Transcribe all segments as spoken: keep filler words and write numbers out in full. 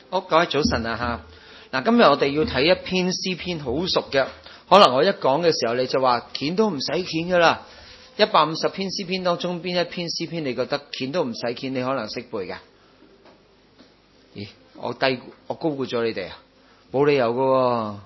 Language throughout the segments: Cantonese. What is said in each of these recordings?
好，各位早晨啊吓。嗱，今日我哋要睇一篇詩篇，好熟嘅。可能我一講嘅時候，你就話鉗都唔使鉗噶啦。一百五十篇詩篇當中，邊一篇詩篇你覺得鉗都唔使鉗，你可能識背㗎？咦，我低我高估咗你哋啊？冇理由噶。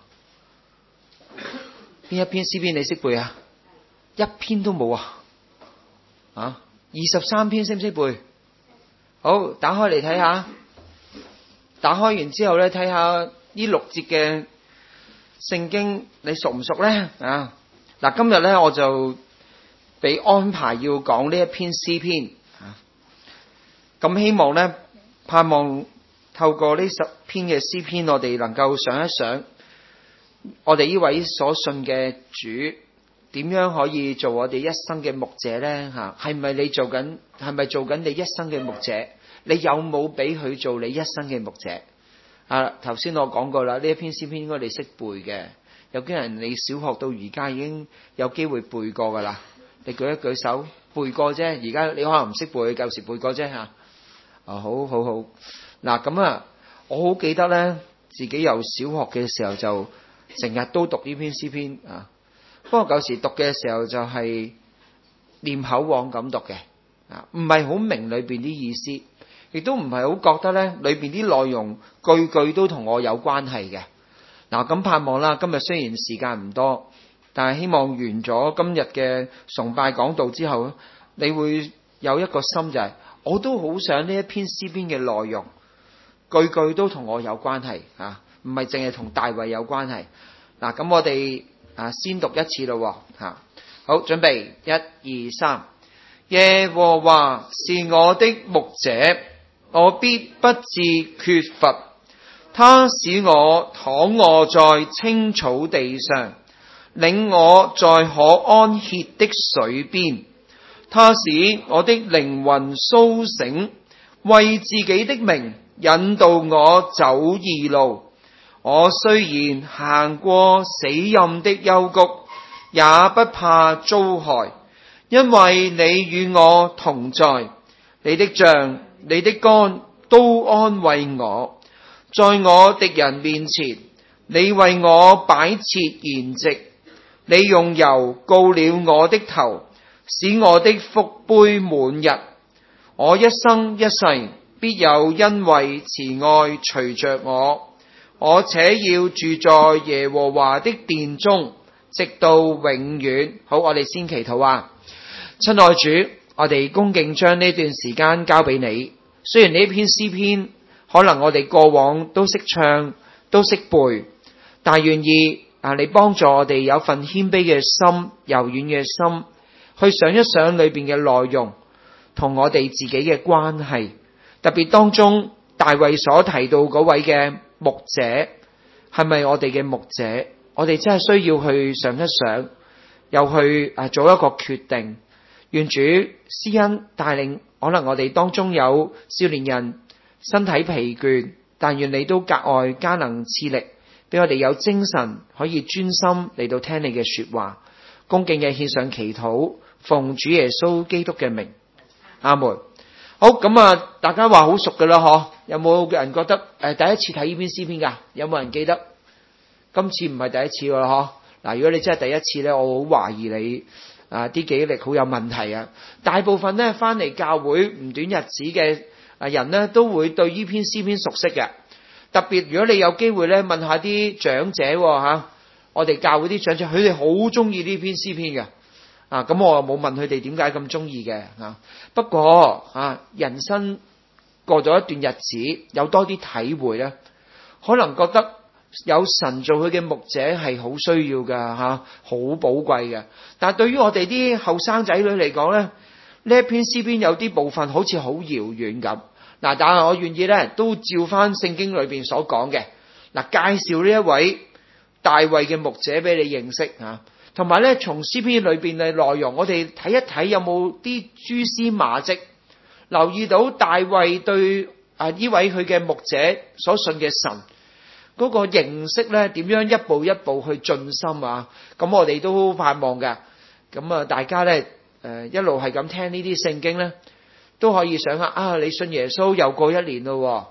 邊一篇詩篇你識背啊？一篇都冇啊？啊，二十三篇識唔識背？好，打開嚟睇下。打開完之後咧，睇下呢六節嘅聖經，你熟唔熟咧？啊，嗱，今日咧我就俾安排要講呢一篇詩篇啊。咁希望咧，盼望透過呢十篇嘅詩篇，我哋能夠想一想，我哋呢位所信嘅主點樣可以做我哋一生嘅牧者咧？吓，係咪你做緊？係咪做緊你一生嘅牧者？你有冇俾佢做你一生嘅牧者？啊，頭先我講過啦，呢一篇詩篇應該你識背嘅。有啲人你小學到而家已經有機會背過噶啦，你舉一舉手，背過啫。而家你可能唔識背，舊時背過啫吓。啊，好好好。嗱咁啊，我好記得咧，自己由小學嘅時候就成日都讀呢篇詩篇啊。不過舊時讀嘅時候就係念口簧咁讀嘅，啊，唔係好明裏邊啲意思。亦都唔係好覺得咧，裏邊啲內容句句都同我有關係嘅。嗱，咁盼望啦，今日雖然時間唔多，但係希望完咗今日嘅崇拜講道之後，你會有一個心就係、是，我都好想呢一篇詩篇嘅內容，句句都同我有關係啊，唔係淨係同大衛有關係。嗱，咁我哋啊先讀一次咯，吓，好，準備，一二三，耶和華是我的牧者，我必不致缺乏。他使我躺臥在青草地上，領我在可安歇的水邊。他使我的靈魂蘇醒，為自己的名引導我走義路。我雖然行過死蔭的幽谷，也不怕遭害，因為你與我同在。你的杖，你的竿都安慰我。在我敵人面前，你為我擺設筵席。你用油膏了我的頭，使我的福杯滿溢。我一生一世必有恩惠慈愛隨着我，我且要住在耶和華的殿中，直到永遠。好，我哋先祈禱啊！親愛主，我哋恭敬將呢段時間交俾你。雖然呢篇詩篇可能我哋過往都識唱，都識背，但願意啊，你幫助我哋有份謙卑嘅心、柔軟嘅心，去想一想裏邊嘅內容同我哋自己嘅關係。特別當中大衛所提到嗰位嘅牧者，係咪我哋嘅牧者？我哋真係需要去想一想，又去啊做一個決定。願主施恩帶領，可能我哋當中有少年人身體疲倦，但願你都格外加能賜力，俾我哋有精神可以專心嚟到聽你嘅說話。恭敬嘅獻上祈禱，奉主耶穌基督嘅名，阿門。好，咁啊，大家話好熟噶啦，嗬？有冇人覺得誒、呃、第一次睇呢篇詩篇噶？有冇人記得？今次唔係第一次噶啦，嗬？嗱，如果你真係第一次咧，我好懷疑你啊啲記憶力好有問題啊！大部分咧翻嚟教會唔短日子嘅啊人咧，都會對呢篇詩篇熟悉嘅。特別如果你有機會咧問下啲長者吓、啊，我哋教會啲長者，佢哋好中意呢篇詩篇嘅。啊，咁我又冇問佢哋點解咁中意嘅啊。不過啊，人生過咗一段日子，有多啲體會咧，可能覺得有神做佢嘅牧者係好需要噶吓，好寶貴嘅。但係對於我哋啲後生仔女嚟講咧，呢一篇詩篇有啲部分好似好遙遠咁。嗱，但係我願意咧都照翻聖經裏邊所講嘅，嗱，介紹呢一位大衛嘅牧者俾你認識吓。同埋咧，從詩篇裏邊嘅內容，我哋睇一睇有冇啲蛛絲馬跡，留意到大衛對啊呢位佢嘅牧者所信嘅神嗰個認識咧，點樣一步一步去進深啊？咁我哋都盼望嘅。咁啊，大家咧誒一路係咁聽呢啲聖經咧，都可以想下啊，你信耶穌又過一年咯，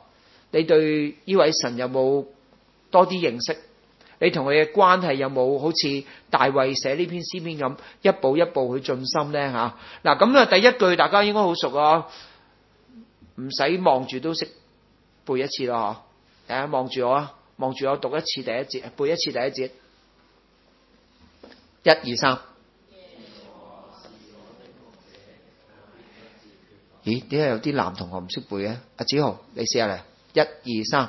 你對呢位神有冇多啲認識？你同佢嘅關係有冇好似大衛寫呢篇詩篇咁，一步一步去進心呢？吓？嗱，咁啊，第一句大家應該好熟啊，唔使望住都識背一次咯，嗬！大家望住我啊，望住我讀一次第一節，背一次第一節，一二三。咦？點解有啲男同學唔識背嘅？阿子豪，你試下嚟，一二三。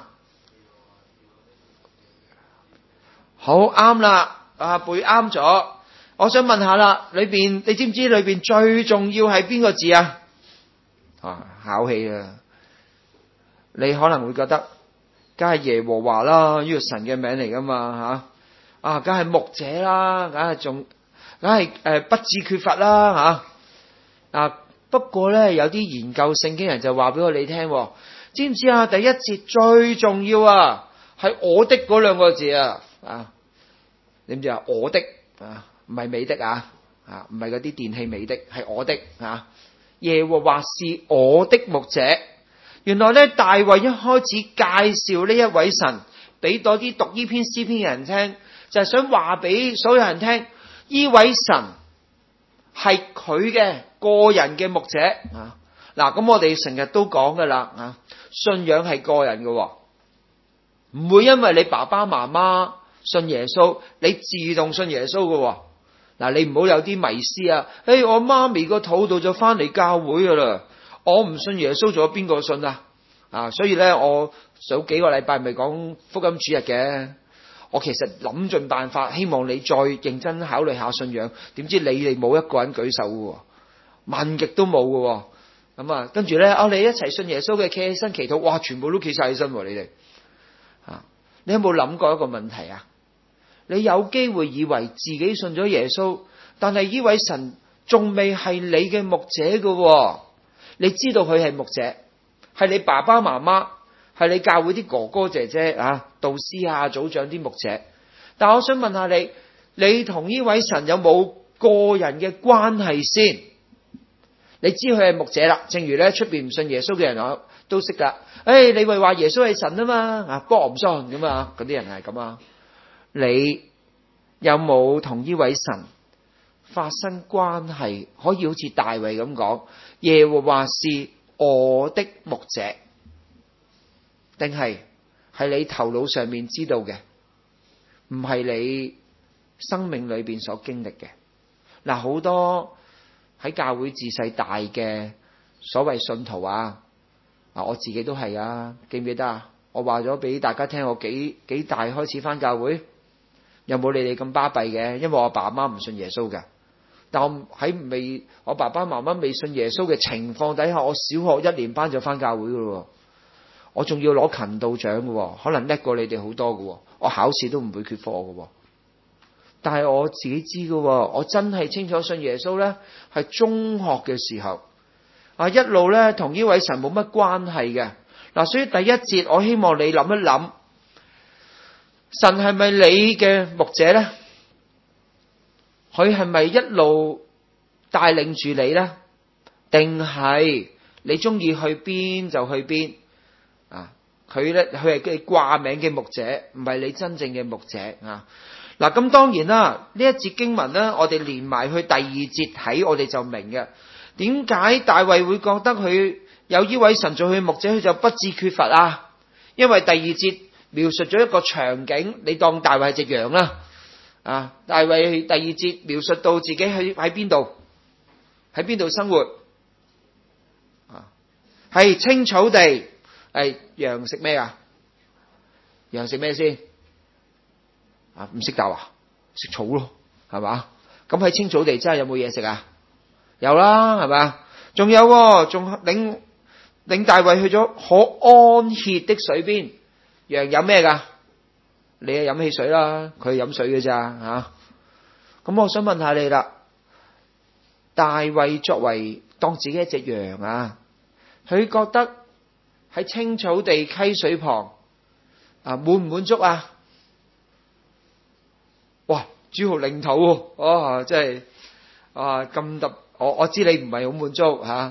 好啱啦，啊背啱咗。我想問下啦，裏邊你知唔知裏邊最重要係邊個字啊？啊，考起啦！你可能會覺得，梗係耶和華啦，呢個神嘅名嚟噶嘛吓？啊，梗係牧者啦，梗係仲，梗係誒不致缺乏啦吓。啊，不過咧有啲研究聖經人就話俾我哋聽，知唔知啊？第一節最重要啊，係我的嗰兩個字啊！啊，你知唔知啊？我的啊，唔係美的啊，啊，唔係嗰啲電器美的，係我的啊。耶和華是我的牧者。原來咧，大衛一開始介紹呢一位神，俾多啲讀呢篇詩篇嘅人聽，就係、是、想話俾所有人聽，呢位神係佢嘅個人嘅牧者啊。嗱，咁我哋成日都講噶啦啊，信仰係個人嘅，唔會因為你爸爸媽媽信耶穌，你自動信耶穌嘅。嗱，你唔好有啲迷思啊！誒、哎，我媽咪個肚度就翻嚟教會噶啦，我唔信耶穌，仲有邊個信啊？啊，所以咧，我早幾個禮拜咪講福音主日嘅，我其實諗盡辦法，希望你再認真考慮下信仰。點知你哋冇一個人舉手嘅，問極都冇嘅。咁啊，跟住咧，啊，你一齊信耶穌嘅，企起身祈禱，哇，全部都企晒起身，你哋啊，你有冇諗過一個問題啊？你有機會以為自己信咗耶穌，但係呢位神仲未係你嘅牧者嘅。你知道佢係牧者，係你爸爸媽媽，係你教會啲哥哥姐姐啊、導師啊、組長啲牧者。但我想問下你，你同呢位神有冇個人嘅關係先？你知佢係牧者啦，正如咧出邊唔信耶穌嘅人我都識噶。誒、哎，你咪話耶穌係神啊嘛？啊，不過我唔信咁啊，嗰啲人係咁啊。你有冇同呢位神發生關係？可以好似大衛咁講，耶和華是我的牧者，定係係你頭腦上面知道嘅，唔係你生命裏邊所經歷嘅。嗱，好多喺教會自細大嘅所謂信徒啊，啊，我自己都係啊，記唔記得啊？我話咗俾大家聽，我幾幾大開始返教會。有冇你哋咁巴閉嘅？因為我爸媽唔信耶穌嘅，但我喺未我爸爸媽媽未信耶穌嘅情況底下，我小學一年班就翻教會噶咯。我仲要攞勤道獎嘅，可能叻過你哋好多嘅。我考試都唔會缺課嘅。但係我自己知嘅，我真係清楚信耶穌呢，係中學嘅時候啊，一路呢同呢位神冇乜關係嘅。嗱，所以第一節我希望你諗一諗。神係咪你嘅牧者呢？佢係咪一路帶領住你呢？定係你中意去邊就去邊啊？佢呢，佢係佢掛名嘅牧者，唔係你真正嘅牧者啊！嗱，咁當然啦，呢一節經文呢，我哋連埋去第二節睇，我哋就明嘅。點解大衛會覺得佢有呢位神做佢牧者，佢就不致缺乏啊？因為第二節描述咗一個場景，你當大衛係隻羊啦，啊！大衛第二節描述到自己喺喺邊度，喺邊度生活，啊，係青草地，係羊食咩啊？羊食咩先？啊，唔識答啊？食草咯，係嘛？咁喺青草地真係有冇嘢食啊？有啦，係嘛？仲有，仲領領大衛去咗可安歇的水邊。羊飲咩噶？你係飲汽水啦，佢係飲水嘅咋吓？咁我想問下你啦，大衛作為當自己一隻羊啊，佢覺得喺青草地溪水旁啊滿唔滿足啊？哇，主號領頭喎，啊，真係啊咁特，我我知你唔係好滿足吓，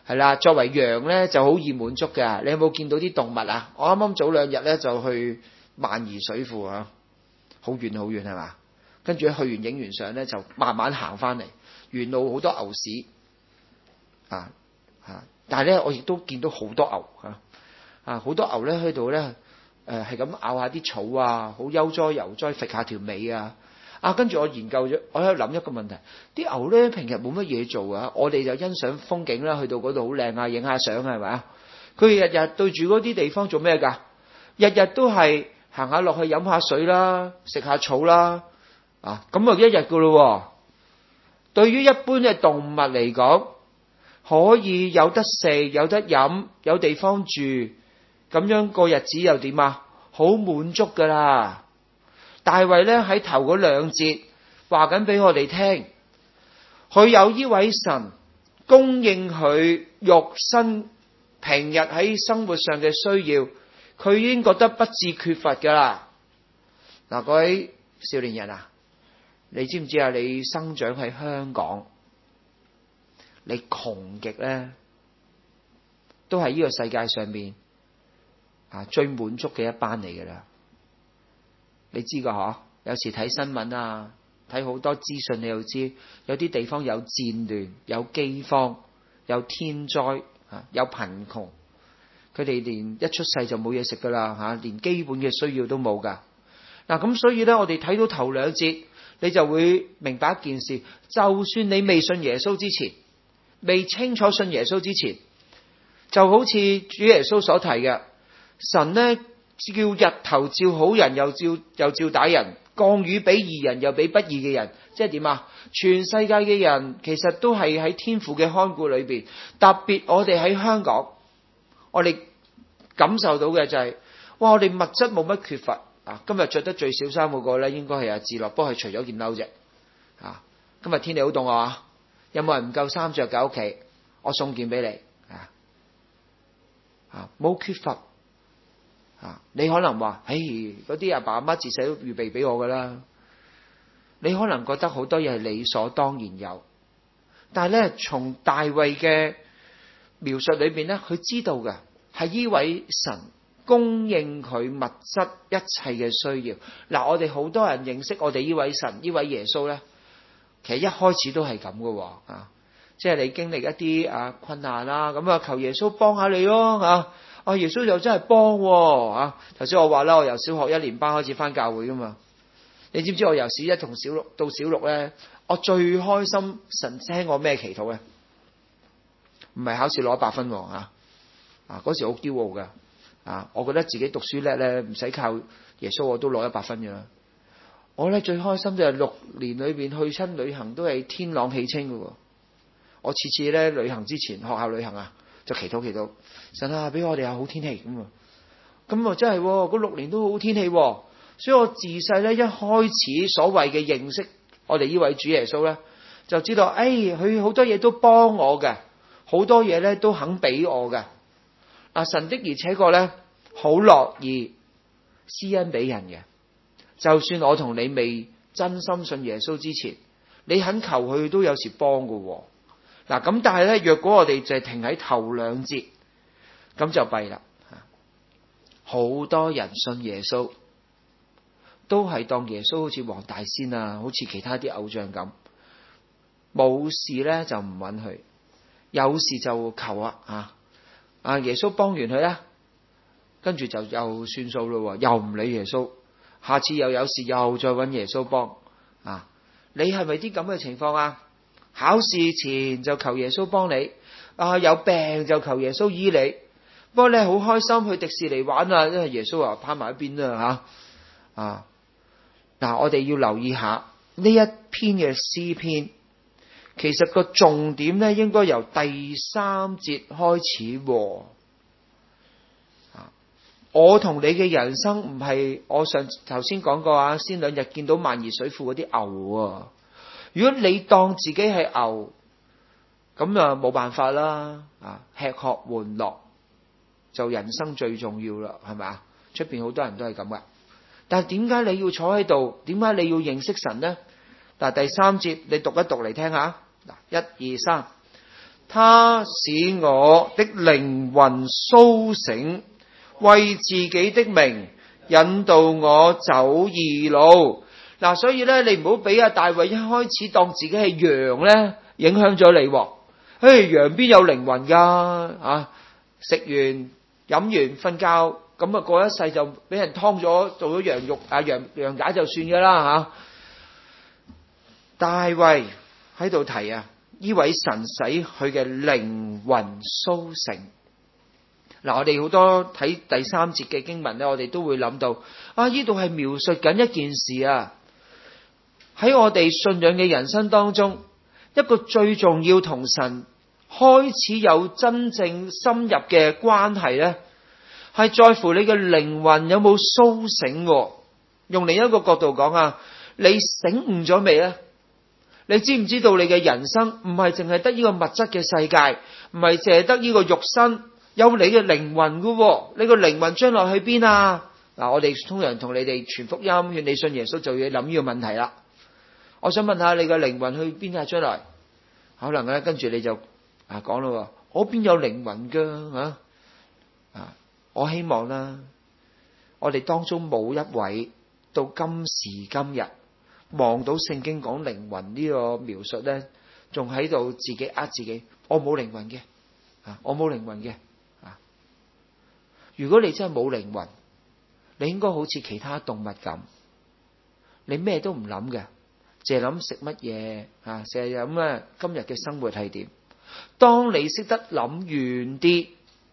係啦，作為羊咧就好易滿足嘅。你有冇見到啲動物啊？我啱啱早兩日咧就去萬宜水庫啊，好遠好遠係嘛？跟住去完影完相咧就慢慢行翻嚟，沿路好多牛屎啊啊！但係咧我亦都見到好多牛啊啊！好多牛咧喺度咧誒係咁咬下啲草啊，好悠哉悠哉揈下條尾啊！啊，跟住我研究咗，我喺度諗一個問題：啲牛咧平日冇乜嘢做啊，我哋就欣賞風景啦，去到嗰度好靚啊，影下相係咪啊？佢日日對住嗰啲地方做咩㗎？日日都係行下落去飲下水啦，食下草啦。啊，咁啊一日噶咯。對於一般嘅動物嚟講，可以有得食、有得飲、有地方住，咁樣個日子又點啊？好滿足噶啦。大衛咧喺頭嗰兩節話緊俾我哋聽，佢有呢位神供應佢肉身平日喺生活上嘅需要，佢已經覺得不致缺乏噶啦。嗱，各位少年人啊！你知唔知啊？你生長喺香港，你窮極咧，都係呢個世界上面啊最滿足嘅一班嚟噶啦。你知噶嗬？有時睇新聞啊，睇好多資訊，你又知有啲地方有戰亂、有饑荒、有天災啊、有貧窮，佢哋連一出世就冇嘢食噶啦吓，連基本嘅需要都冇噶。嗱，咁所以咧，我哋睇到頭兩節。你就會明白一件事，就算你未信耶穌之前，未清楚信耶穌之前，就好似主耶穌所提嘅，神呢叫日頭照好人，又照又照歹人，降雨俾義人又俾不義嘅人，即係點啊？全世界嘅人其實都係喺天父嘅看顧裏邊，特別我哋喺香港，我哋感受到嘅就係、是，哇！我哋物質冇乜缺乏。啊！今日着得最少衫嗰個咧，應該係阿志樂，不過係除咗件褸啫。啊！今日天氣好凍啊！有冇人唔夠衫着喺屋企？我送件俾你。啊！啊！冇缺乏。啊！你可能話：，唉，嗰啲阿爸阿媽自細都預備俾我噶啦。你可能覺得好多嘢係理所當然有，但係咧，從大衛嘅描述裏邊咧，佢知道嘅係呢位神。供應佢物質一切嘅需要。嗱，我哋好多人認識我哋呢位神，呢位耶穌咧，其實一開始都係咁嘅，啊，即係你經歷一啲啊困難啦，咁啊求耶穌幫下你咯，啊，啊耶穌又真係幫，啊，頭先我話啦，我由小學一年班開始返教會噶嘛，你知唔知我由小一同小六到小六咧，我最開心神聽我咩祈禱咧？唔係考試攞一百分，啊，啊嗰時好驕傲噶。啊！我覺得自己讀書叻咧，唔使靠耶穌我都攞一百分嘅啦。我咧最開心就係六年裏邊去親旅行都係天朗氣清嘅。我次次咧旅行之前，學校旅行啊，就祈禱祈禱，神啊俾我哋有好天氣咁啊。咁啊真係嗰六年都好天氣，所以我自細咧一開始所謂嘅認識我哋呢位主耶穌咧，就知道誒佢好多嘢都幫我嘅，好多嘢咧都肯俾我嘅。啊！神的而且確咧，好樂意施恩俾人嘅。就算我同你未真心信耶穌之前，你肯求佢都有時幫嘅。嗱，咁但係咧，若果我哋就係停喺頭兩節，咁就弊啦。好多人信耶穌，都係當耶穌好似黃大仙啊，好似其他啲偶像咁，冇事咧就唔允許，有事就求啊啊！啊！耶穌幫完佢啦，跟住就又算數咯，又唔理耶穌，下次又有事又再揾耶穌幫啊！你係咪啲咁嘅情況啊？考試前就求耶穌幫你，啊有病就求耶穌醫你。不過你好開心去迪士尼玩啊，因為耶穌話趴埋一邊啦吓啊！嗱、啊，我哋要留意下呢一篇嘅詩篇。其實個重點咧，應該由第三節開始。啊，我同你嘅人生唔係我上頭先講過啊，先兩日見到萬宜水庫嗰啲牛啊。如果你當自己係牛，咁啊冇辦法啦。啊，吃喝玩樂就人生最重要啦，係咪啊？出邊好多人都係咁噶。但係點解你要坐喺度？點解你要認識神呢？嗱，第三節你讀一讀嚟聽下。嗱，一二三， 他使我的靈魂甦醒，為自己的名引導我走義路。嗱，所以咧，你唔好俾阿大衛一開始當自己係羊咧，影響咗你。誒，羊邊有靈魂噶？啊，食完飲完瞓覺，咁啊過一世就俾人劏咗，做咗羊肉啊羊羊架就算噶啦吓。大衛喺度提啊，呢位神使佢嘅靈魂甦醒。嗱，我哋好多睇第三節嘅經文咧，我哋都會諗到啊，呢度係描述緊一件事啊。喺我哋信仰嘅人生當中，一個最重要同神開始有真正深入嘅關係咧，係在乎你嘅靈魂有冇甦醒。用另一個角度講啊，你醒悟咗未咧？你知唔知道你嘅人生唔係淨係得呢個物質嘅世界，唔係淨係得呢個肉身，有你嘅靈魂噶。你個靈魂將來去邊啊？嗱，我哋通常同你哋傳福音，勸你信耶穌，就要諗呢個問題啦。我想問下你嘅靈魂去邊啊？將來可能咧，跟住你就啊講咯，我邊有靈魂噶啊？啊，我希望啦，我哋當中冇一位到今時今日望到聖經講靈魂呢個描述咧，仲喺度自己呃自己，我冇靈魂嘅啊，我冇靈魂嘅啊。如果你真係冇靈魂，你應該好似其他動物咁，你咩都唔諗嘅，淨係諗食乜嘢啊，成日諗啊今日嘅生活係點。當你識得諗遠啲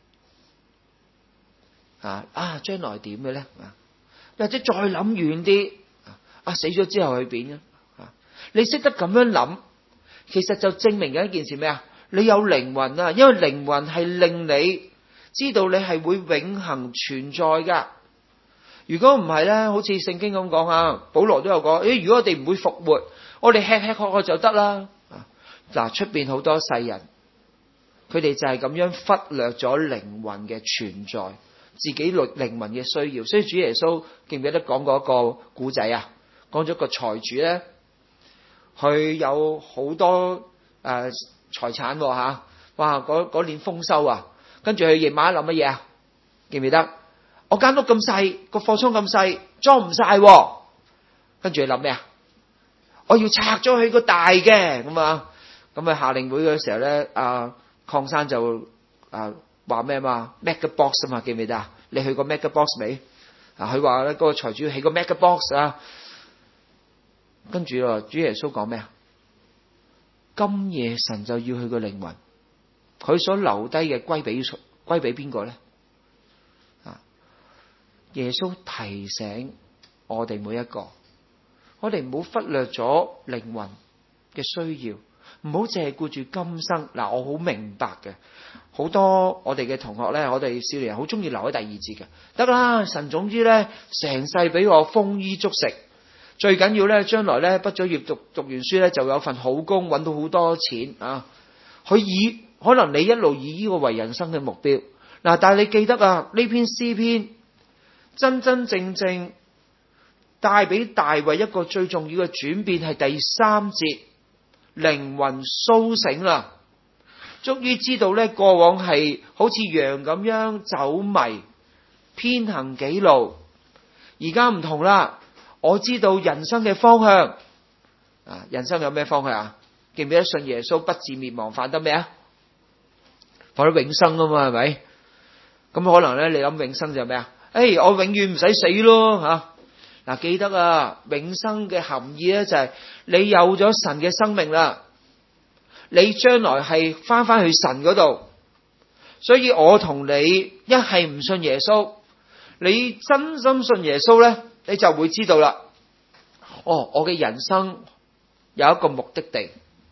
啊啊，將來點嘅咧啊，或者再諗遠啲啊，死咗之後去邊啊？你識得咁樣諗，其實就證明緊一件事咩啊？你有靈魂啊，因為靈魂係令你知道你係會永恆存在噶。如果唔係咧，好似聖經咁講啊，保羅都有講，誒，如果我哋唔會復活，我哋吃吃喝喝就得啦。嗱，出邊好多世人，佢哋就係咁樣忽略咗靈魂嘅存在，自己靈靈魂嘅需要。所以主耶穌記唔記得講過一個古仔啊？講咗個財主咧，佢有好多誒財產吓，哇！嗰嗰年豐收啊，跟住佢夜晚諗乜嘢啊？記唔記得？我間屋咁細，個貨倉咁細，裝唔晒。跟住佢諗咩啊？我要拆咗佢個大嘅咁啊！咁啊下令會嘅時候咧，阿鄺生就啊話咩嘛 ？Mega Box 啊嘛，記唔記得啊？你去過 Mega Box 未？啊，佢話咧嗰個財主要起個 Mega Box 啊。跟住啊，主耶穌講咩啊？今夜神就要佢個靈魂，佢所留低嘅歸俾歸俾邊個咧？啊！耶穌提醒我哋每一個，我哋唔好忽略咗靈魂嘅需要，唔好淨係顧住今生。嗱，我好明白嘅，好多我哋嘅同學咧，我哋少年人好中意留喺第二節嘅，得啦，神總之咧，成世俾我豐衣足食。最緊要咧，將來咧畢咗業讀讀完書咧，就有份好工，搵到好多錢啊！佢以可能你一路以呢個為人生嘅目標嗱，但係你記得啊，呢篇詩篇真真正正帶俾大衛一個最重要嘅轉變係第三節，靈魂甦醒啦，終於知道咧過往係好似羊咁樣走迷偏行己路，而家唔同啦。我知道人生嘅方向啊，人生有咩方向啊？記唔記得信耶穌不至滅亡，反得咩啊？反得永生啊嘛，係咪？咁可能咧，你諗永生就咩啊？誒，我永遠唔使死咯吓！嗱，記得啊，永生嘅含義咧就係你有咗神嘅生命啦，你將來係翻翻去神嗰度。所以我同你一係唔信耶穌，你真心信耶穌咧，你就會知道啦。哦，我嘅人生有一個目的地。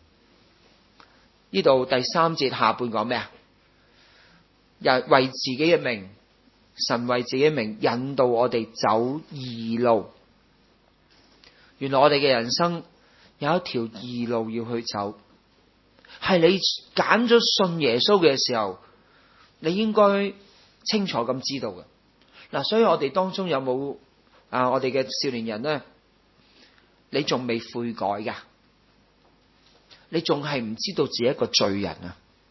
呢度第三節下半講咩啊？又為自己嘅名，神為自己嘅名引導我哋走義路。原來我哋嘅人生有一條義路要去走，係你揀咗信耶穌嘅時候，你應該清楚咁知道嘅。嗱，所以我哋當中有冇啊？我哋嘅少年人咧，你仲未悔改噶？你仲係唔知道自己一個罪人啊？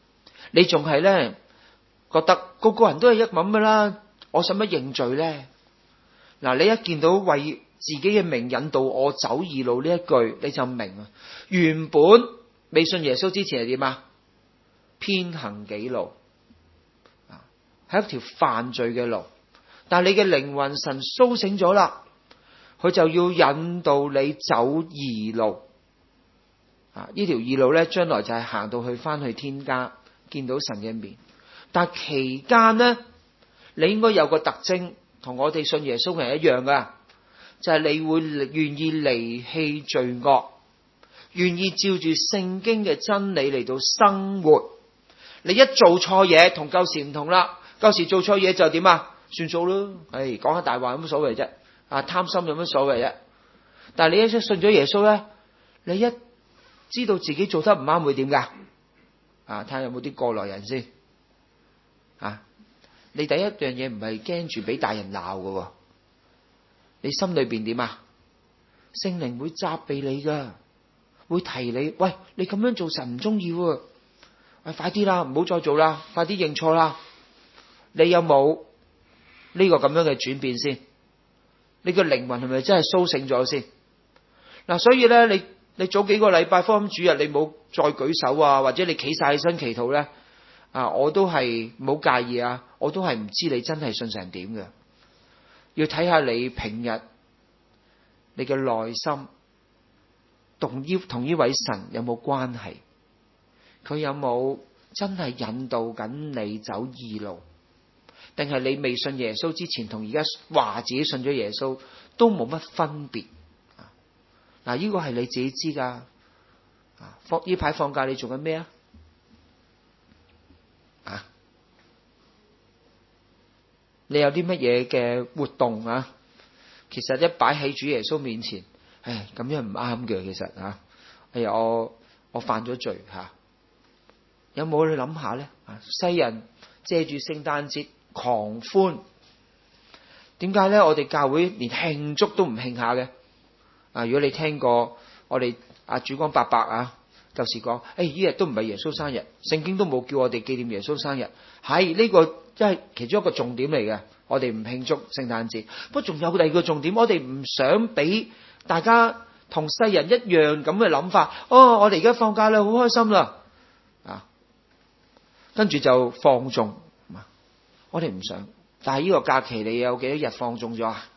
你仲係咧覺得個個人都係一咁噶啦，我使乜認罪咧？嗱，你一見到為自己嘅名引導我走義路呢一句，你就明啊。原本未信耶穌之前係點啊？偏行己路，啊，係一條犯罪嘅路。但係你嘅靈魂神甦醒咗啦，佢就要引導你走義路。啊，呢條義路咧，將來就係行到去翻去天家，見到神嘅面。但係期間呢，你應該有個特徵，同我哋信耶穌嘅人一樣噶，就係、是、你會願意離棄罪惡，願意照住聖經嘅真理嚟到生活。你一做錯嘢，同舊時唔同啦。舊時做錯嘢就點啊？算數咯，唉，講下大話有乜所謂啫？啊，貪心有乜所謂啫？但係你一信咗耶穌咧，你一知道自己做得唔啱會點噶？啊，睇下有冇啲過來人先。啊，你第一樣嘢唔係驚住俾大人鬧噶，你心裏邊點啊？聖靈會責備你噶，會提你，喂，你咁樣做神唔中意喎。喂，快啲啦，唔好再做啦，快啲認錯啦。你有冇呢個咁樣嘅轉變先？你個靈魂係咪真係甦醒咗先？嗱，所以咧，你你早幾個禮拜福音主日，你冇再舉手啊，或者你企晒起身祈禱咧，啊，我都係唔好介意啊，我都係唔知你真係信成點嘅。要睇下你平日你嘅內心同呢同呢位神有冇關係？佢有冇真係引導緊你走義路？定係你未信耶穌之前，同而家話自己信咗耶穌都冇乜分別？嗱，呢個係你自己知噶。放呢排放假你做緊咩啊？啊，你有啲乜嘢嘅活動啊？其實一擺喺主耶穌面前，唉，咁樣唔啱嘅。其實啊，哎呀，我我犯咗罪吓。啊，有冇去諗下咧？啊，西人借住聖誕節狂歡，點解咧？我哋教會連慶祝都唔慶下嘅。啊，如果你聽過我哋阿主光伯伯啊，舊時講，誒，呢日都唔係耶穌生日，聖經都冇叫我哋紀念耶穌生日。係呢個即係其中一個重點嚟嘅，我哋唔慶祝聖誕節。不過仲有第二個重點，我哋唔想俾大家同世人一樣咁嘅諗法。哦，我哋而家放假啦，好開心啦。啊，跟住就放縱，我哋唔想。但係呢個假期你有幾多日放縱咗啊？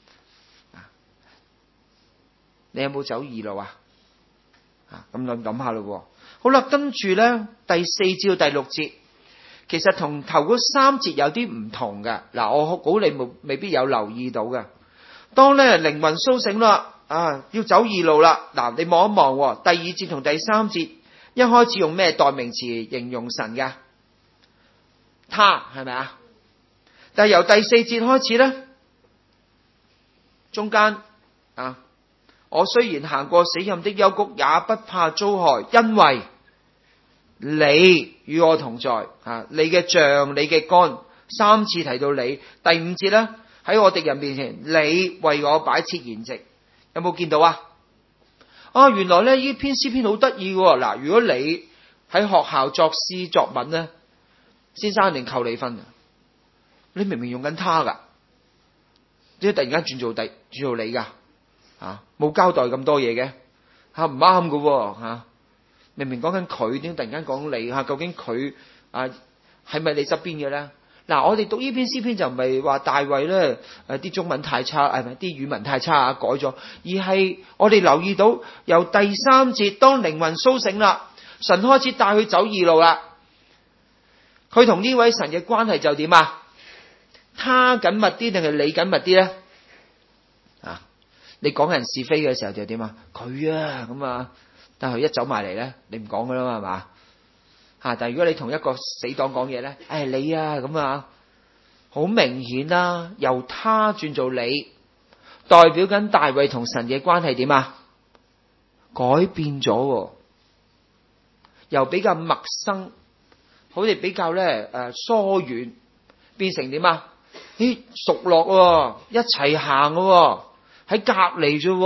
你有冇走義路啊？啊，咁諗諗下咯。好啦，跟住咧第四至到第六節，其實同頭嗰三節有啲唔同嘅。嗱，我估你冇未必有留意到嘅。當咧靈魂甦醒啦，啊，要走義路啦。嗱，你望一望，第二節同第三節一開始用咩代名詞形容神嘅？他係咪啊？但係由第四節開始咧，中間啊。我雖然行過死蔭的幽谷，也不怕遭害，因為你與我同在。啊，你嘅杖，你嘅竿，三次提到你。第五節咧，喺我敵人面前，你為我擺設筵席。有冇見到啊？啊，原來咧呢篇詩篇好得意嘅。嗱，如果你喺學校作詩作文咧，先生一定扣你分。你明明用緊他噶，點解突然間轉做第轉做你噶？啊，冇交代咁多嘢嘅，吓唔啱噶吓。明明講緊佢，點突然間講你吓？究竟佢啊係咪你側邊嘅咧？嗱、啊，我哋讀呢篇詩篇就唔係話大衛咧誒啲中文太差，係咪啲語文太差啊改咗？而係我哋留意到由第三節，當靈魂甦醒啦，神開始帶佢走義路啦。佢同呢位神嘅關係就點啊？他緊密啲定係你緊密啲咧？啊？你講人是非嘅時候就點啊？佢啊咁啊，但係一走埋嚟咧，你唔講噶啦嘛，係嘛？吓，但係如果你同一個死黨講嘢咧，誒你啊咁啊，好明顯啦，由他轉做你，代表緊大衛同神嘅關係點啊？改變咗，由比較陌生，好似比較咧誒疏遠，變成點啊？咦，熟絡，一齊行嘅。喺隔離啫，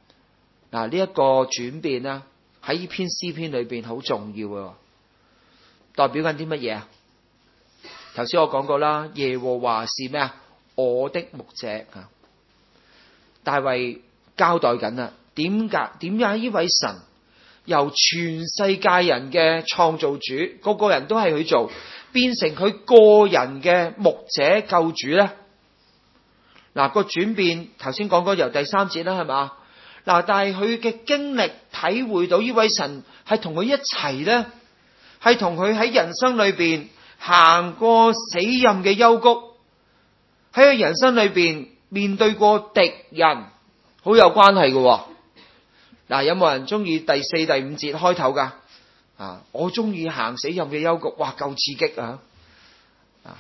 嗱，呢一個轉變啦，喺呢篇詩篇裏邊好重要啊！ 代表緊啲乜嘢啊？頭先我講過啦，耶和華是咩啊？我的牧者啊！大衛交代緊啦，點解點解呢位神由全世界人嘅創造主，個個人都係佢做，變成佢個人嘅牧者救主咧？嗱，個轉變頭先講過由第三節啦，係嘛？嗱，但係佢嘅經歷體會到呢位神係同佢一齊咧，係同佢喺人生裏邊行過死蔭嘅幽谷，喺佢人生裏邊面對過敵人，好有關係嘅。嗱，有冇人中意第四、第五節開頭噶？啊，我中意行死蔭嘅幽谷，哇，夠刺激啊！啊，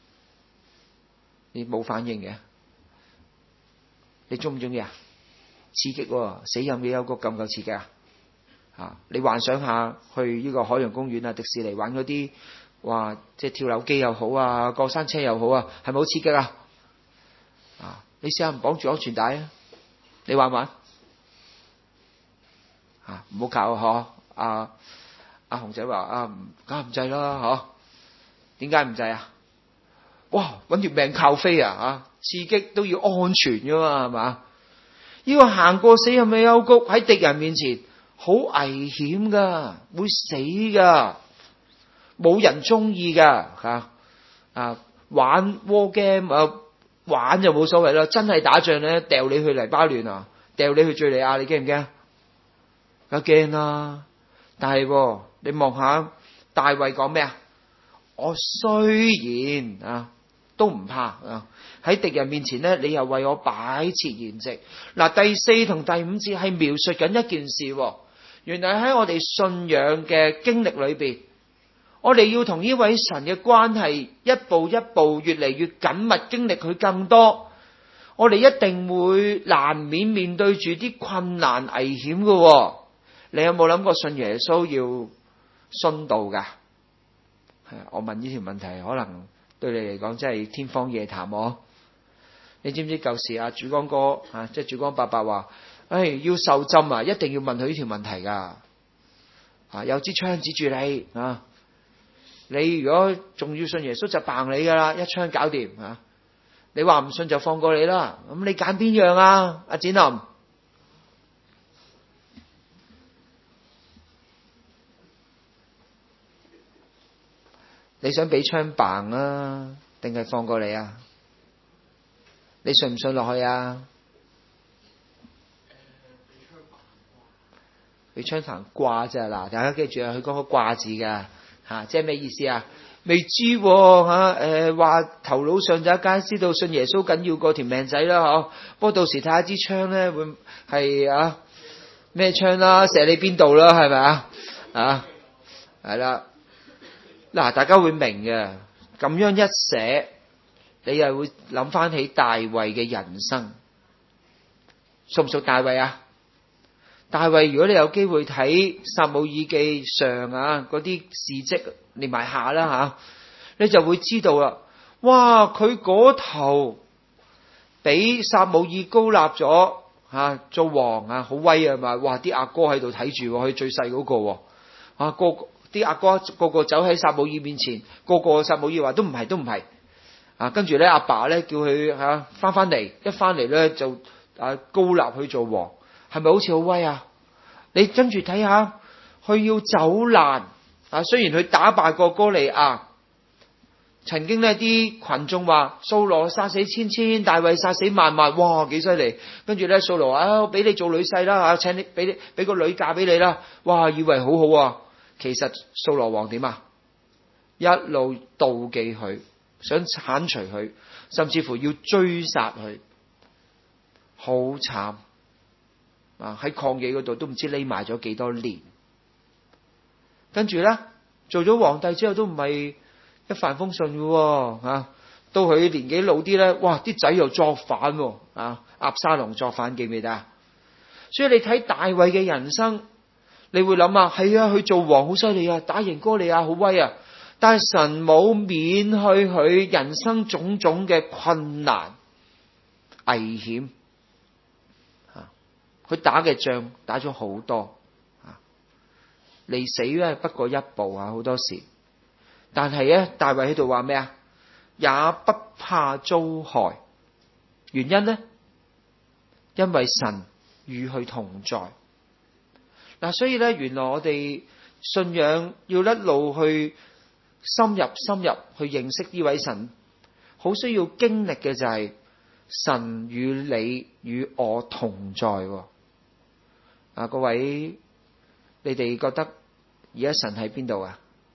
你冇反應嘅，你中唔中意啊？刺激喎，死蔭嘅幽谷咁夠刺激啊！啊，你幻想下去呢個海洋公園啊、迪士尼玩嗰啲，哇，即係跳樓機又好啊，過山車又好啊，係咪好刺激啊？啊，你試下唔綁住安全帶啊，你玩唔玩？啊，唔好搞嗬！阿阿紅仔話啊，唔梗係唔制啦，嗬？點解唔制啊？哇，搵條命靠飛啊！啊，刺激都要安全噶嘛，係嘛？呢個行過死蔭嘅幽谷，喺敵人面前好危險噶，會死噶，冇人中意噶吓啊！玩 war game 啊，玩就冇所謂啦，真係打仗咧，掉你去黎巴嫩啊，掉你去敘利亞，你驚唔驚？梗係驚啦！但係你望下大衛講咩啊？我雖然啊都唔怕啊，喺敵人面前咧，你又為我擺設筵席。嗱，第四同第五節係描述緊一件事，原來喺我哋信仰嘅經歷裏邊，我哋要同呢位神嘅關係一步一步越嚟越緊密，經歷佢更多，我哋一定會難免面對住啲困難危險嘅。你有冇諗過信耶穌要殉道噶？係啊，我問呢條問題，可能對你嚟講真係天方夜譚喎。你知唔知舊時啊，主光哥啊，即係主光伯伯話，唉，要受浸啊，一定要問佢呢條問題噶。啊，有支槍指住你啊，你如果仲要信耶穌就掟你噶啦，一槍搞掂啊！你話唔信就放過你啦。咁你揀邊樣啊？阿展林？你想俾槍棒啊，定係放過你啊？你信唔信落去啊？俾槍棒掛啫，嗱，大家記住啊，佢講個掛字㗎吓，即係咩意思啊？未知吓，誒，話頭腦上就一間知道信耶穌緊要過條命仔啦，嗬。不過到時睇下支槍咧，會係啊咩槍啦，射你邊度啦，係咪啊？啊，係啦。嗱，大家會明嘅，咁樣一寫，你又會諗翻起大衛嘅人生，屬唔屬大衛啊？大衛，如果你有機會睇撒母耳記上啊嗰啲事蹟連埋下啦吓，你就會知道啦。哇，佢嗰頭俾撒母耳膏立咗吓做王啊，好威啊嘛！哇，啲阿哥喺度睇住，佢最細嗰個啊，個個。啲阿哥個個走喺撒母耳面前，個個撒母耳話都唔係，都唔係啊！跟住咧，阿爸咧叫佢吓翻翻嚟，一翻嚟咧就啊膏立去做王，係咪好似好威啊？你跟住睇下，佢要走難啊！雖然佢打敗過哥利亞，曾經呢啲群眾話掃羅殺死千千，大衛殺死萬萬，哇幾犀利！跟住咧掃羅啊，俾你做女婿啦吓，請你俾你俾個女嫁俾你啦，哇以為好好啊！其實掃羅王點啊？一路妒忌佢，想鏟除佢，甚至乎要追殺佢，好慘啊！喺曠野嗰度都唔知匿埋咗幾多年。跟住咧，做咗皇帝之後都唔係一帆風順嘅啊！到佢年紀老啲咧，哇！啲仔又作反啊！押沙龍作反，記唔記得啊？所以你睇大衛嘅人生。你會諗啊，係啊，佢做王好犀利啊，打贏哥利亞好威啊，但係神冇免去佢人生種種嘅困難危險啊！佢打嘅仗打咗好多啊，離死咧不過一步啊！好多時但係咧，大衛喺度話咩啊？也不怕遭害，原因呢？因為神與佢同在。嗱，所以咧，原來我哋信仰要一路去深入、深入去認識呢位神，好需要經歷嘅就係神與你與我同在。啊，各位，你哋覺得而家神喺邊度啊？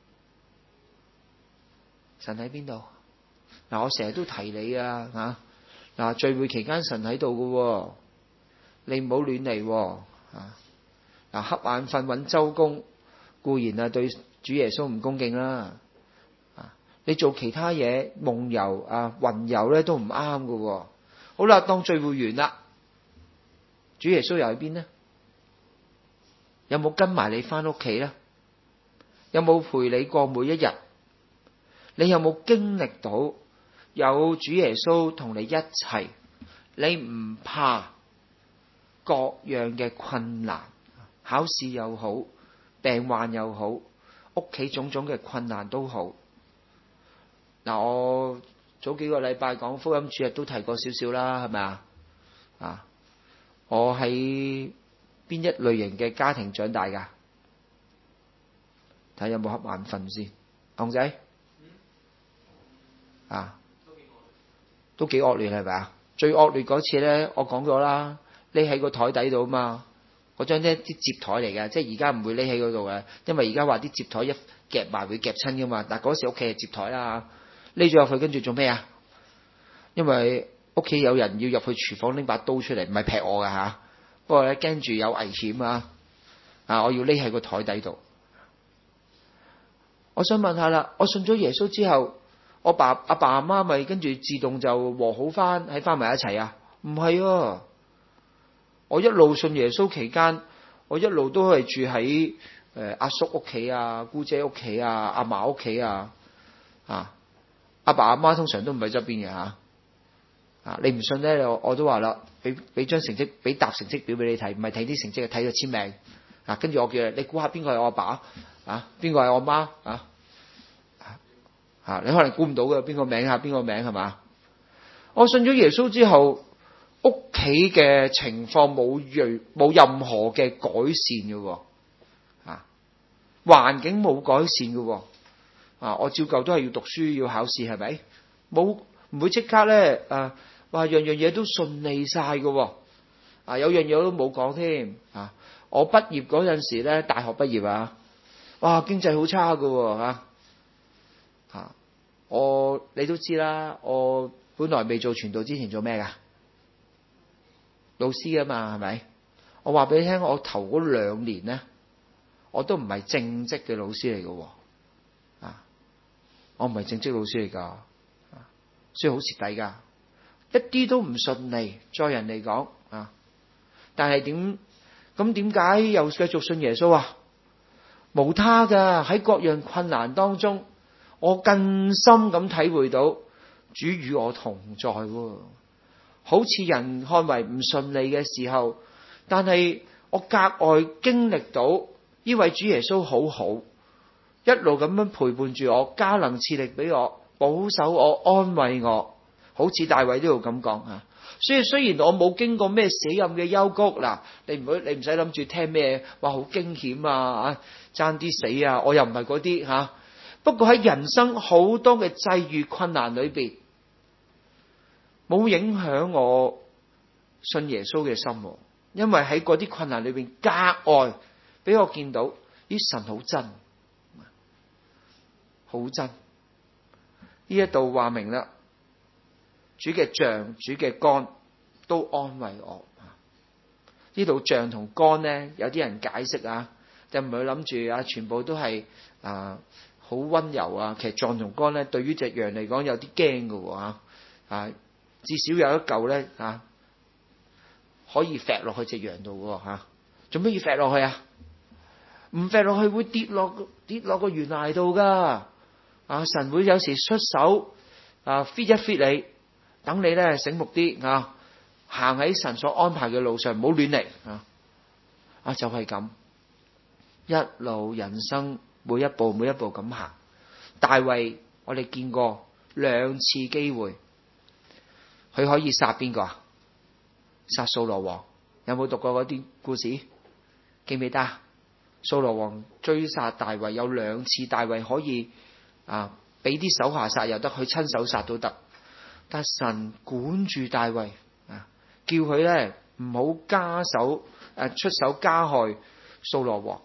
神喺邊度？嗱，我成日都提你啊，吓嗱，聚會期間神喺度㗎，你唔好亂嚟啊！嗱，瞌眼瞓揾周公固然啊對主耶穌唔恭敬啦，啊，你做其他嘢夢遊啊雲遊咧都唔啱㗎。好啦，當聚會完啦，主耶穌又喺邊呢？有冇跟埋你翻屋企呢？有冇陪你過每一日？你有冇經歷到有主耶穌同你一齊？你唔怕各樣嘅困難，考試又好，病患又好，屋企種種嘅困難都好。嗱，我早幾個禮拜講福音主日都提過少少啦，係咪啊？啊，我喺邊一類型嘅家庭長大噶？睇下有冇瞌眼瞓先，熊仔啊，都幾惡劣係咪啊？最惡劣嗰次咧，我講咗啦，匿喺個台底度啊嘛，嗰張咧啲摺台嚟嘅，即係而家唔會匿喺嗰度嘅，因為而家話啲摺台一夾埋會夾親噶嘛。但係嗰時屋企係摺台啦，匿咗入去，跟住做咩啊？因為屋企有人要入去廚房拎把刀出嚟，唔係劈我噶吓，不過咧驚住有危險啊，啊我要匿喺個台底度。我想問下啦，我信咗耶穌之後，我爸阿爸阿媽咪跟住自動就和好翻，喺翻埋一齊啊？唔係啊，我一路信耶穌期間，我一路都係住喺誒阿叔屋企啊、姑姐屋企啊、阿嫲屋企啊，啊阿爸阿媽通常都唔喺側邊嘅吓。啊，你唔信咧，我我都話啦，俾俾張成績，俾沓成績表俾你睇，唔係睇啲成績，係睇個簽名。啊，跟住我叫你，你估下邊個係我阿爸啊？邊個係我媽啊？啊，你可能估唔到嘅，邊個名下邊個名係嘛？我信咗耶穌之後，屋企嘅情況冇任冇任何嘅改善嘅，啊，環境冇改善嘅，啊，我照舊都係要讀書要考試，係咪？冇唔會即刻咧，啊，話樣樣嘢都順利晒嘅，啊，有樣嘢都冇講添，啊。我畢業嗰陣時咧，大學畢業啊，哇，經濟好差㗎吓，吓我你都知啦，我本來未做傳道之前做咩噶？老師啊嘛，係咪？我話俾你聽，我頭嗰兩年咧，我都唔係正職嘅老師嚟㗎，啊，我唔係正職老師嚟噶，所以好蝕底噶，一啲都唔順利，在人嚟講啊，但係點？咁點解又繼續信耶穌啊？無他噶，喺各樣困難當中，我更深咁體會到主與我同在。好似人看為唔順利嘅時候，但係我格外經歷到呢位主耶穌好好，一路咁樣陪伴住我，加能賜力俾我，保守我，安慰我，好似大衛都要咁講啊。所以雖然我冇經過咩死蔭嘅幽谷，嗱，你唔好你唔使諗住聽咩話好驚險啊，爭啲死啊，我又唔係嗰啲吓。不過喺人生好多嘅際遇困難裏邊，冇影響我信耶穌嘅心，因為喺嗰啲困難裏邊格外俾我見到啲神好真，好真。呢一度話明啦。主嘅杖、主嘅竿都安慰我。呢度杖同竿呢，有啲人解釋啊，就唔係諗住啊，全部都係啊好溫柔啊。其實杖同竿呢，對於隻羊嚟講有啲驚㗎吓，啊至少有一嚿咧啊可以揈落去隻羊度嘅吓。做咩要揈落去啊？唔揈落去會跌落跌落個懸崖度噶。啊，神會有時出手啊 fit 一 fit 你。等你咧醒目啲啊，行喺神所安排嘅路上，唔好亂嚟啊！啊，就係咁，一路人生每一步每一步咁行， 大衛我哋見過兩次機會，佢可以殺邊個啊？殺掃羅王。有冇讀過嗰啲故事？記唔記得啊？掃羅王追殺大衛有兩次，大衛可以啊俾啲手下殺又得，佢親手殺都得。但神管住大衛啊，叫佢咧唔好加手誒出手加害掃羅王。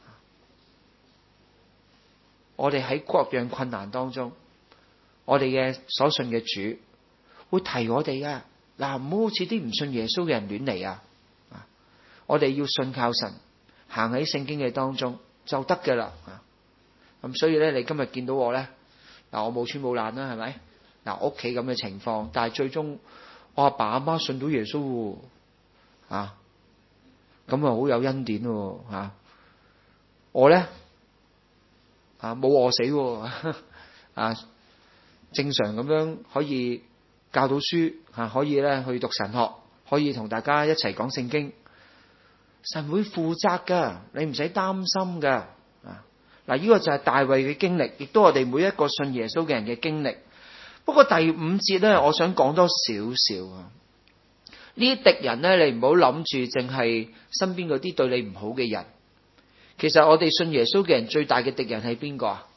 我哋喺各樣困難當中，我哋嘅所信嘅主會提我哋啊，嗱，唔好好似啲唔信耶穌嘅人亂嚟啊！我哋要信靠神，行喺聖經嘅當中就得㗎啦。咁所以咧，你今日見到我咧，嗱，我冇穿冇爛啦，係咪？嗱，屋企咁嘅情況，但係最終我阿爸阿媽信到耶穌，啊，咁啊好有恩典喎，啊，我咧啊冇餓死，啊正常咁樣可以教到書，啊可以咧去讀神學，可以同大家一齊講聖經。神會負責噶，你唔使擔心噶。啊，嗱，呢個就係大衛嘅經歷，亦都我哋每一個信耶穌嘅人嘅經歷。不過第五節咧，我想講多少少啊。呢啲敵人咧，你唔好諗住淨係身邊嗰啲對你唔好嘅人。其實我哋信耶穌嘅人最大嘅敵人係邊個啊？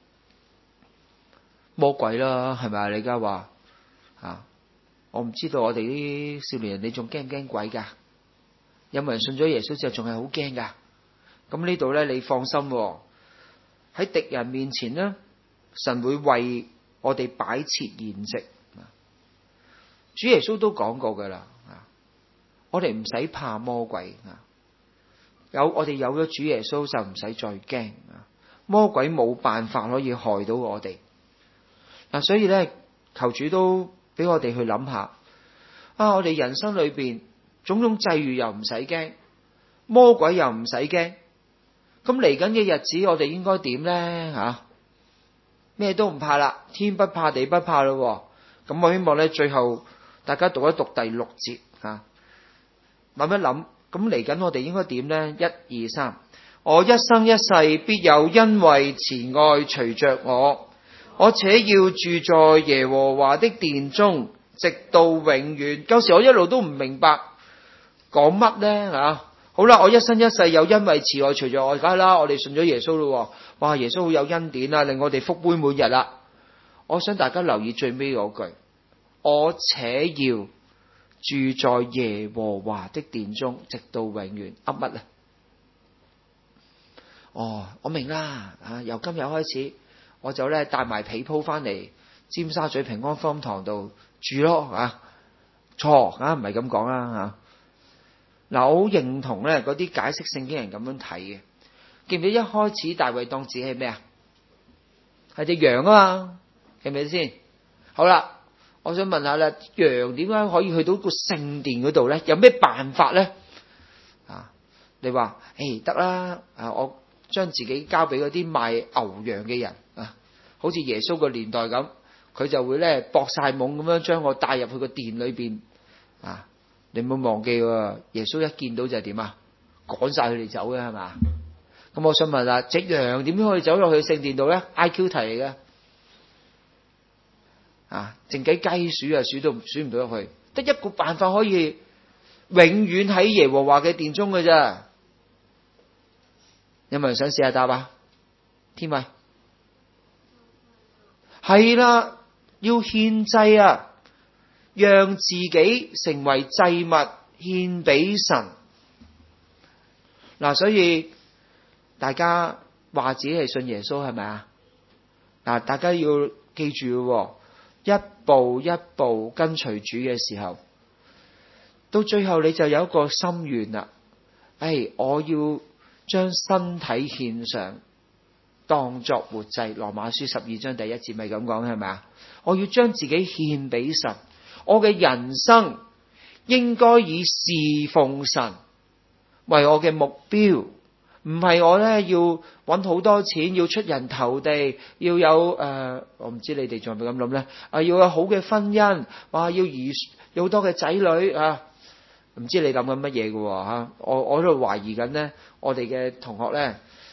魔鬼啦，係咪啊？你而家話啊，我唔知道我哋啲少年人，你仲驚唔驚鬼噶？有冇人信咗耶穌之後仲係好驚噶？咁呢度咧，你放心喎，喺敵人面前呢，神會為我哋擺設筵席。主耶穌都講過噶啦，我哋唔使怕魔鬼。有我哋有咗主耶穌就唔使再驚，魔鬼冇辦法可以害到我哋。嗱，所以咧，求主都俾我哋去諗下，啊，我哋人生裏邊種種際遇又唔使驚，魔鬼又唔使驚，咁嚟緊嘅日子我哋應該點咧？吓、啊，咩都唔怕啦，天不怕地不怕咯。咁我希望咧，最後大家讀一讀第六節吓，諗一諗，咁嚟緊我哋應該點咧？一二三，我一生一世必有恩惠慈愛隨着我，我且要住在耶和華的殿中，直到永遠。舊時我一路都唔明白講乜咧吓。好啦，我一生一世有恩惠慈愛隨着我，梗係啦，我哋信咗耶穌咯。哇，耶穌好有恩典啊，令我哋福杯滿溢啦。我想大家留意最尾嗰句，我且要住在耶和華的殿中，直到永遠。噏乜啊？哦，我明啦，啊，由今日開始，我就咧帶埋被鋪翻嚟尖沙咀平安福音堂度住咯，啊，錯，啊，唔係咁講啦，吓。嗱，我好認同咧嗰啲解釋聖經人咁樣睇嘅。記唔記得一開始大衛當自己係咩啊？係隻羊啊嘛，記唔記得先？好啦，我想問下啦，羊點解可以去到個聖殿嗰度咧？有咩辦法咧？啊，你話誒得啦，啊我將自己交俾嗰啲賣牛羊嘅人啊，好似耶穌個年代咁，佢就會咧搏晒懵咁樣將我帶入去個殿裏邊啊。你唔好忘記喎，耶穌一見到就係點啊？趕晒佢哋走嘅係嘛？咁我想問啦，隻羊點樣可以走入去聖殿度咧 ？I Q 題嚟嘅，啊，靜雞雞數啊，數都數唔到入去，得一個辦法可以永遠喺耶和華嘅殿中嘅啫。有冇人想試下答啊？天慧，係啦，要獻祭啊！讓自己成為祭物獻俾神。嗱，所以大家話自己係信耶穌係咪啊？嗱，大家要記住，一步一步跟隨主嘅時候，到最後你就有一個心願啦。誒，我要將身體獻上，當作活祭。羅馬書十二章第一節咪咁講係咪啊？我要將自己獻俾神。我嘅人生應該以侍奉神為我嘅目標，唔係我咧要搵好多錢，要出人頭地，要有誒、呃，我唔知你哋仲係咪咁諗咧？啊，要有好嘅婚姻，哇，要兒有好多嘅仔女啊，唔知你諗緊乜嘢嘅吓？我我喺度懷疑緊咧，我哋嘅同學咧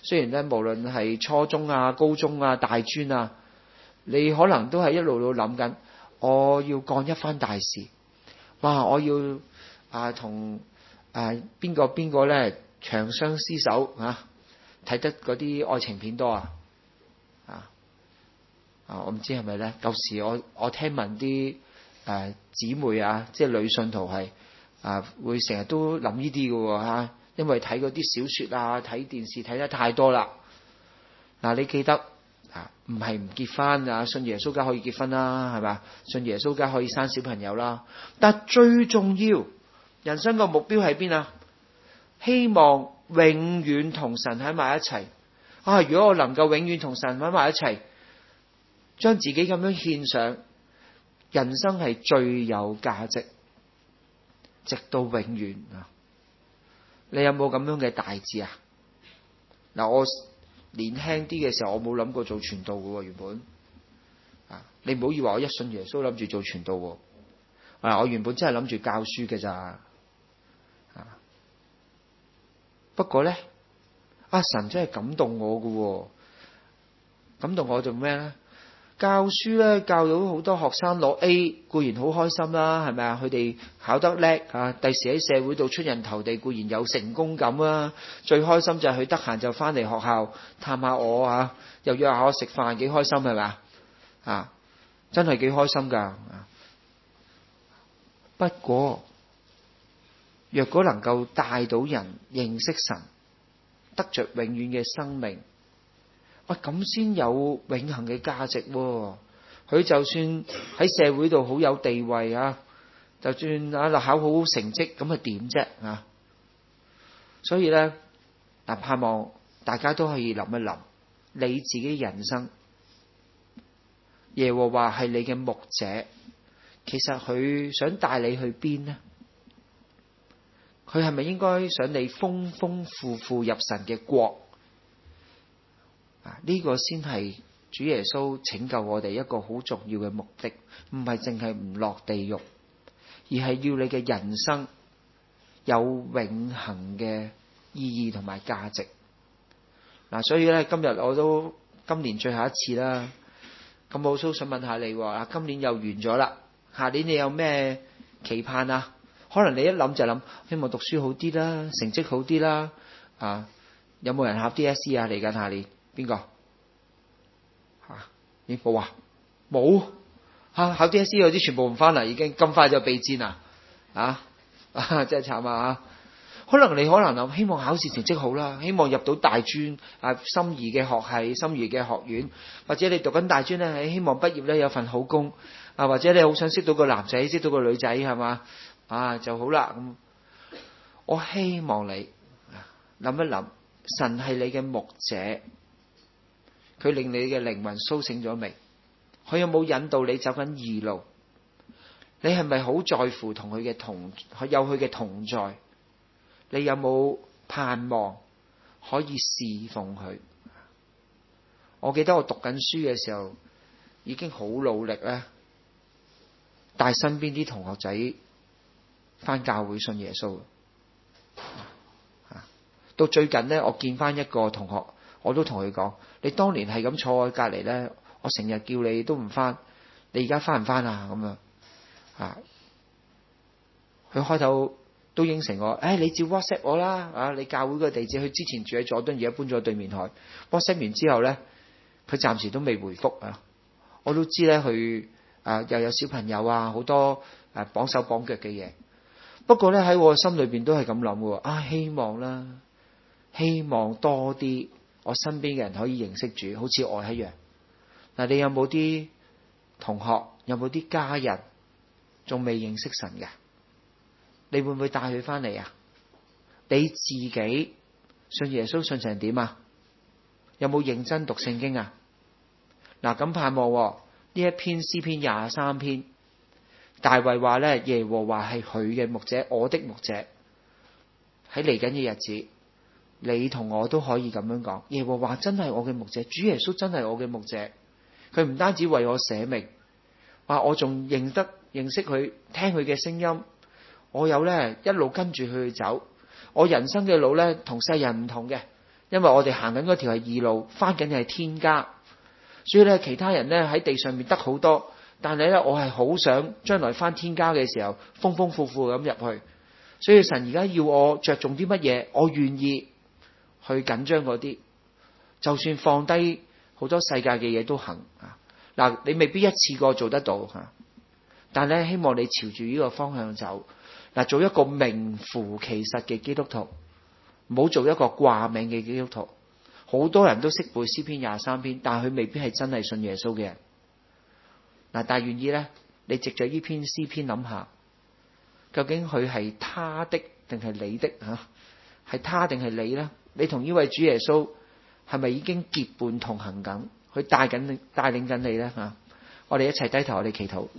雖然咧無論係初中啊、高中啊、大專啊，你可能都係一路路諗緊，我要幹一番大事。哇！我要啊同啊邊個邊個咧長相廝守啊！睇得嗰啲愛情片多啊啊啊！我唔知係咪咧？舊時我我聽聞啲誒姊妹啊，即係女信徒係啊，會成日都諗呢啲嘅嚇，因為睇嗰啲小說啊、睇電視睇得太多啦。嗱、啊，你記得啊？唔係唔結婚啊，信耶穌梗可以結婚啦，係咪？信耶穌梗可以生小朋友啦。但最重要，人生個目標喺邊啊？希望永遠同神喺埋一齊啊！如果我能夠永遠同神喺埋一齊，將自己咁樣獻上，人生係最有價值，直到永遠啊！你有冇咁樣嘅大志啊？嗱，我年輕啲嘅時候，我冇諗過做傳道嘅原本啊！你唔好以為我一信耶穌諗住做傳道啊！我原本真係諗住教書嘅咋啊！不過咧，阿神真係感動我嘅，感動我做咩咧？教書咧，教到好多學生攞 A 固然好開心啦，係咪啊？佢哋考得叻啊，第時喺社會度出人頭地固然有成功感啊！最開心就係佢得閒就翻嚟學校探下我啊，又約下我食飯，幾開心係咪啊？啊，真係幾開心噶！不過若果能夠帶到人認識神，得着永遠嘅生命，喂，咁先有永恆嘅價值喎。佢就算喺社會度好有地位啊，就算啊考好成績，咁啊點啫啊？所以咧，嗱，盼望大家都可以諗一諗，你自己人生，耶和華係你嘅牧者，其實佢想帶你去邊呢？佢係咪應該想你豐豐富富入神嘅國？啊，呢個先係主耶穌拯救我哋一個好重要嘅目的，唔係淨係唔落地獄，而係要你嘅人生有永恆嘅意義同埋價值。嗱，所以咧今日我都今年最後一次啦，咁我都想問下你，啊，今年又完咗啦，下年你有咩期盼啊？可能你一諗就諗，希望讀書好啲啦，成績好啲啦，啊，有冇人考 D S E 啊？嚟緊下年邊個？吓，咦冇啊？冇吓，考 D S E 嗰啲全部唔翻嚟，已經咁快就備戰啊！啊啊，真係慘啊！可能你可能諗，希望考試成績好啦，希望入到大專啊，心儀嘅學系、心儀嘅學院，或者你讀緊大專咧，希望畢業咧有份好工啊，或者你好想識到個男仔、識到個女仔，係嘛？啊就好啦。咁我希望你諗一諗，神係你嘅牧者，佢令你嘅靈魂甦醒咗未？佢有冇引導你走緊義路？你係咪好在乎同佢嘅同，有佢嘅同在？你有冇盼望可以侍奉佢？我記得我讀緊書嘅時候，已經好努力咧，帶身邊啲同學仔翻教會信耶穌。到最近呢，我見翻一個同學，我都同佢講：你當年係咁坐我隔籬呢，我成日叫你都唔翻，你而家翻唔翻啊？咁樣啊，佢開頭都應承我，誒、哎，你照 WhatsApp 我啦，啊，你教會個地址，佢之前住喺佐敦，而家搬咗對面海。WhatsApp 完之後呢，佢暫時都未回覆啊。我都知呢，佢啊又有小朋友啊，好多誒綁手綁腳嘅嘢。不過呢，喺我心裏邊都係咁諗嘅，啊，希望啦，希望多啲我身邊嘅人可以認識主，好似我一樣。嗱，你有冇啲同學，有冇啲家人仲未認識神嘅？你會唔會帶佢翻嚟啊？你自己信耶穌信成點啊？有冇認真讀聖經啊？嗱，咁盼望呢一篇詩篇廿三篇，大衛話咧，耶和華係佢嘅牧者，我的牧者。喺嚟緊嘅日子，你同我都可以咁樣講，耶和華真係我嘅牧者，主耶穌真係我嘅牧者。佢唔單止為我捨命，話我仲認得認識佢，聽佢嘅聲音。我有咧一路跟住佢去走，我人生嘅路咧同世人唔同嘅， 因為我哋行緊嗰條係義路，翻緊嘅係天家，所以咧其他人咧喺地上面得好多，但係咧我係好想將來翻天家嘅時候豐豐富富咁入去。所以神而家要我着重啲乜嘢，我願意去緊張嗰啲，就算放低好多世界嘅嘢都行啊！嗱，你未必一次過做得到吓，但係咧希望你朝住呢個方向走，嗱，做一個名副其實嘅基督徒，唔好做一個掛名嘅基督徒。好多人都識背詩篇廿三篇，但係佢未必係真係信耶穌嘅人。嗱，但係願意咧，你藉着呢篇詩篇諗下。究竟佢係他的定係你的吓？係他定係你呢？你同呢位主耶穌係咪已經結伴同行緊？佢帶緊帶領緊你呢？吓？我哋一齊低頭，我哋祈禱。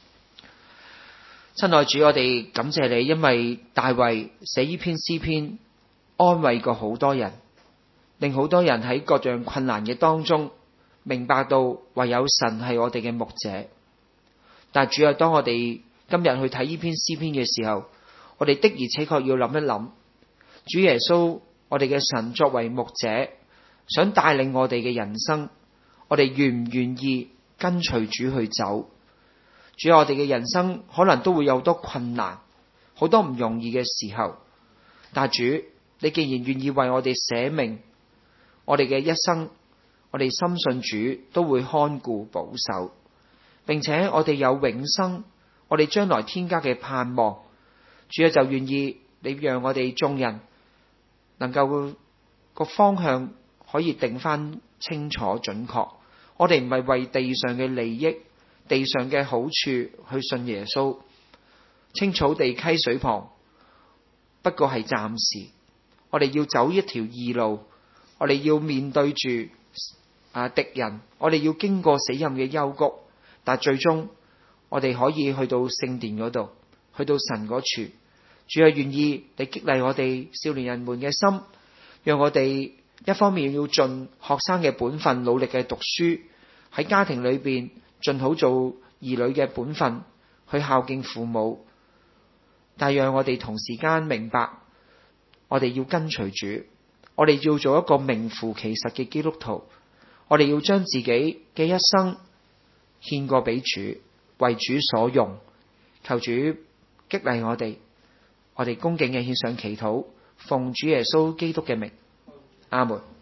親愛主，我哋感謝你，因為大衛寫呢篇詩篇，安慰過好多人，令好多人喺各樣困難嘅當中明白到唯有神係我哋嘅牧者。但係主啊，當我哋今日去睇呢篇詩篇嘅時候，我哋的而且確要諗一諗，主耶穌，我哋嘅神作為牧者，想帶領我哋嘅人生，我哋願唔願意跟隨主去走？主，我哋嘅人生可能都會有好多困難，好多唔容易嘅時候，但係主，你既然願意為我哋捨命，我哋嘅一生，我哋深信主都會看顧保守，並且我哋有永生。我哋將來天家嘅盼望，主啊，就願意你讓我哋眾人能夠個方向可以定翻清楚準確。我哋唔係為地上嘅利益、地上嘅好處去信耶穌。青草地溪水旁，不過係暫時。我哋要走一條義路，我哋要面對住啊敵人，我哋要經過死蔭嘅幽谷，但最終我哋可以去到聖殿嗰度，去到神嗰處。主啊，願意你激勵我哋少年人們嘅心，讓我哋一方面要盡學生嘅本分，努力嘅讀書，喺家庭裏邊盡好做兒女嘅本分，去孝敬父母。但讓我哋同時間明白，我哋要跟隨主，我哋要做一個名副其實嘅基督徒，我哋要將自己嘅一生獻過俾主，為主所用。求主激勵我哋，我哋恭敬嘅獻上祈禱，奉主耶穌基督嘅名，阿門。